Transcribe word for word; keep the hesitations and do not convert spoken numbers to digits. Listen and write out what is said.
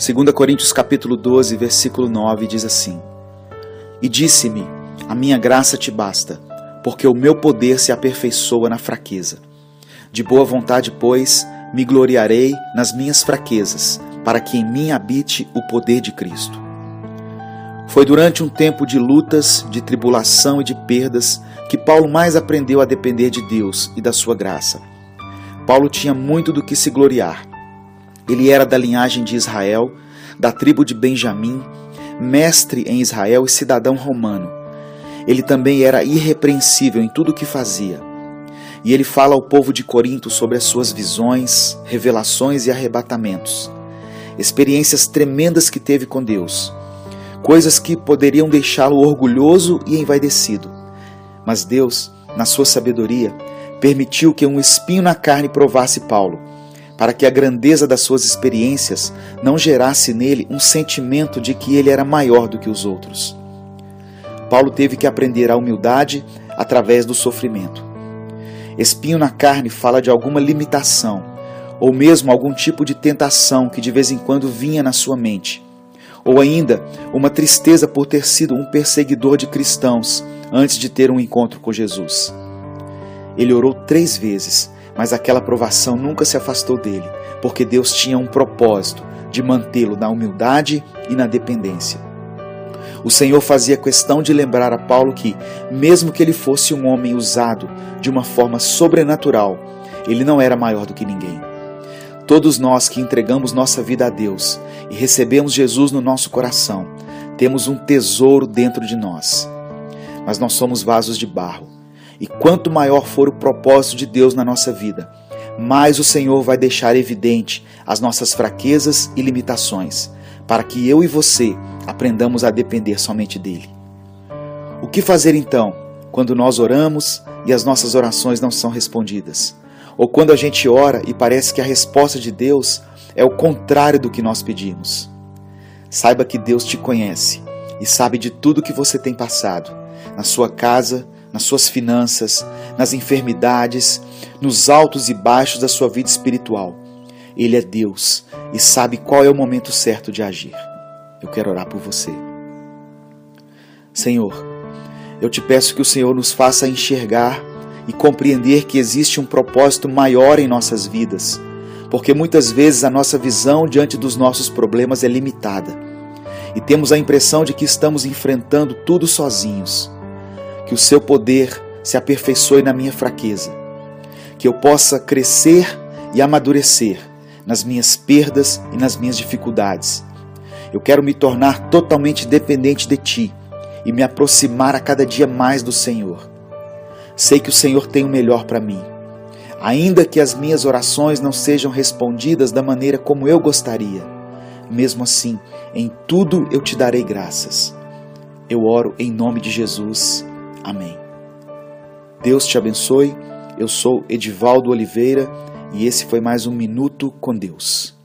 segunda Coríntios capítulo doze, versículo nove diz assim: E disse-me, a minha graça te basta, porque o meu poder se aperfeiçoa na fraqueza. De boa vontade, pois, me gloriarei nas minhas fraquezas, para que em mim habite o poder de Cristo. Foi durante um tempo de lutas, de tribulação e de perdas que Paulo mais aprendeu a depender de Deus e da sua graça. Paulo tinha muito do que se gloriar. Ele era da linhagem de Israel, da tribo de Benjamim, mestre em Israel e cidadão romano. Ele também era irrepreensível em tudo o que fazia. E ele fala ao povo de Corinto sobre as suas visões, revelações e arrebatamentos, experiências tremendas que teve com Deus, coisas que poderiam deixá-lo orgulhoso e envaidecido. Mas Deus, na sua sabedoria, permitiu que um espinho na carne provasse Paulo, para que a grandeza das suas experiências não gerasse nele um sentimento de que ele era maior do que os outros. Paulo teve que aprender a humildade através do sofrimento. Espinho na carne fala de alguma limitação, ou mesmo algum tipo de tentação que de vez em quando vinha na sua mente, ou ainda uma tristeza por ter sido um perseguidor de cristãos antes de ter um encontro com Jesus. Ele orou três vezes, mas aquela provação nunca se afastou dele, porque Deus tinha um propósito de mantê-lo na humildade e na dependência. O Senhor fazia questão de lembrar a Paulo que, mesmo que ele fosse um homem usado de uma forma sobrenatural, ele não era maior do que ninguém. Todos nós que entregamos nossa vida a Deus e recebemos Jesus no nosso coração, temos um tesouro dentro de nós. Mas nós somos vasos de barro. E quanto maior for o propósito de Deus na nossa vida, mais o Senhor vai deixar evidente as nossas fraquezas e limitações, para que eu e você aprendamos a depender somente dele. O que fazer então, quando nós oramos e as nossas orações não são respondidas? Ou quando a gente ora e parece que a resposta de Deus é o contrário do que nós pedimos? Saiba que Deus te conhece e sabe de tudo que você tem passado, na sua casa, nas suas finanças, nas enfermidades, nos altos e baixos da sua vida espiritual. Ele é Deus e sabe qual é o momento certo de agir. Eu quero orar por você. Senhor, eu te peço que o Senhor nos faça enxergar e compreender que existe um propósito maior em nossas vidas, porque muitas vezes a nossa visão diante dos nossos problemas é limitada e temos a impressão de que estamos enfrentando tudo sozinhos. Que o seu poder se aperfeiçoe na minha fraqueza, que eu possa crescer e amadurecer nas minhas perdas e nas minhas dificuldades. Eu quero me tornar totalmente dependente de Ti e me aproximar a cada dia mais do Senhor. Sei que o Senhor tem o melhor para mim. Ainda que as minhas orações não sejam respondidas da maneira como eu gostaria, mesmo assim, em tudo eu Te darei graças. Eu oro em nome de Jesus. Amém. Deus te abençoe. Eu sou Edivaldo Oliveira e esse foi mais um Minuto com Deus.